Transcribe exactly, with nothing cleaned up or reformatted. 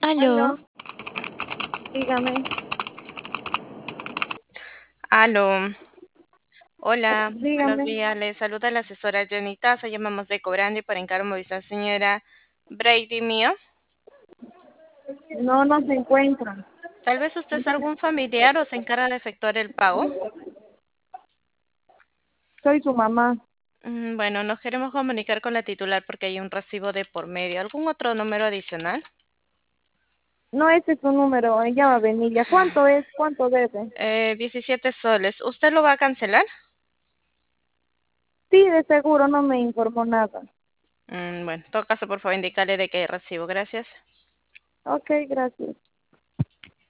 Aló, Aló, dígame, aló, hola, buenos dígame. días, le saluda la asesora Jenny Taza, llamamos de Cobrandi para encargo de la señora Brady mío. No, no se encuentra. Tal vez usted es algún familiar o se encarga de efectuar el pago. Soy su mamá. Mm, Bueno, nos queremos comunicar con la titular porque hay un recibo de por medio. ¿Algún otro número adicional? No, ese es su número. Ella va a venir. ¿Ya cuánto es? ¿Cuánto debe? Eh, diecisiete soles. ¿Usted lo va a cancelar? Sí, de seguro no me informó nada. Mm, bueno, en todo caso, por favor, indicarle de qué recibo. Gracias. Ok, gracias.